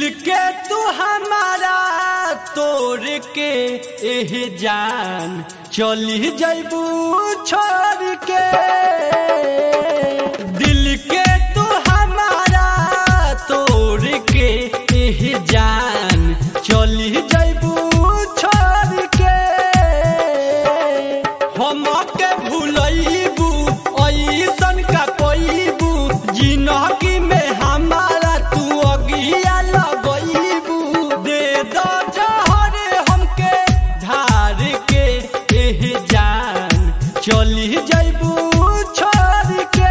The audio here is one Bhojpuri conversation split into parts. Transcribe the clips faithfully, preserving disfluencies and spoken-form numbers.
दिल के तू हमारा तोड़ के एह जान चली जैबू छोड़ के। दिल के तू हमारा तोड़ के एह जान चली जैबू छोड़ के। हम के भूलैबू ऐसन का पैबू जिंदगी में हमारा तू अगिया लगैबू। दे दो जहर हमके धार के एह जान चली जैबू छोड़ के।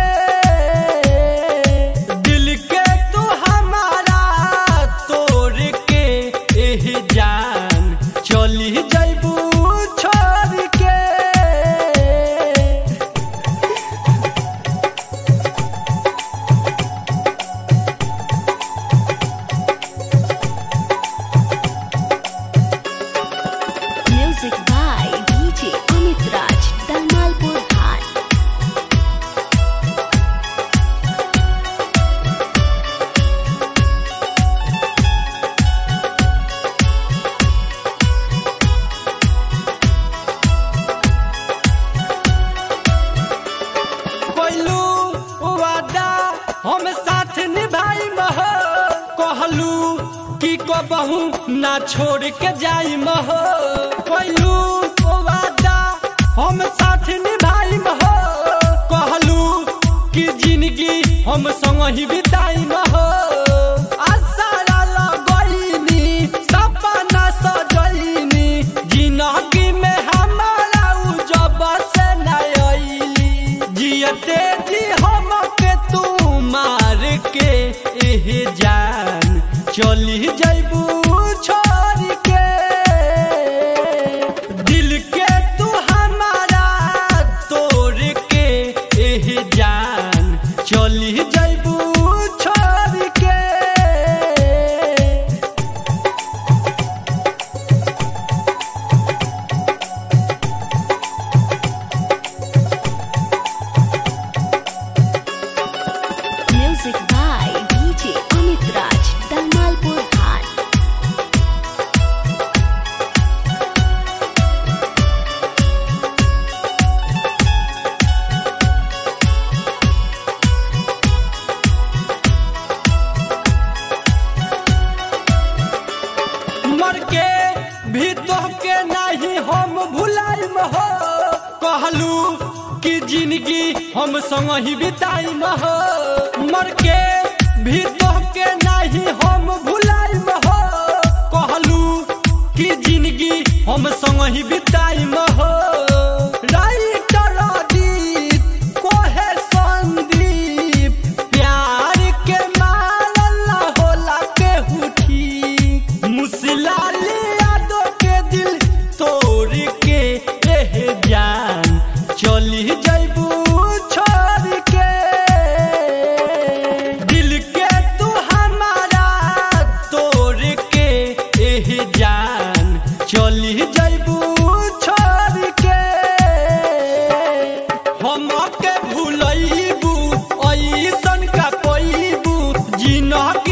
दिल के तू हमारा तोड़ के एह जान चली जैबू छोड़ के। Music by D J Amit Raj, Dalmalpur High. कोइलू वादा हम साथ निभाई मह कहलू कि कबहू ना छोड़ के जाई मह। कोइलू वादा हम साथ निभाई मह कहलू कि जिंदगी हम संग ही बिताई मह। आशा लगैनी सपना सजैनी जिंदगी में हमारा जब से न अइली। जियते जी हम के तू मार के एह जान चली जैबू छोड़ के। दिल के तू हमारा तोड़ के एह जान चली जैबू छोड़ के। Music by D J Amit Raj, Dalmalpur High. मर के भी तोहके नहीं हम भुलाइम हो कहलू कि जिंदगी हम संग ही बिताइम हो। मर के भी तोहके नहीं हम भुलाइम हो कहलू कि जिंदगी हम संग ही बिताइम हो। राइटर अजीत कोहे संदीप प्यार के मारल होला केहू ठीक। मुसलाली यादों के दिल तोड़ के एह जान चली जैबू छोड़ के। दिल के तू हमारा तोड़ के एह जान चली जैबू छोड़ के। हम के भूलैबू ऐसन का पैबू जिंदगी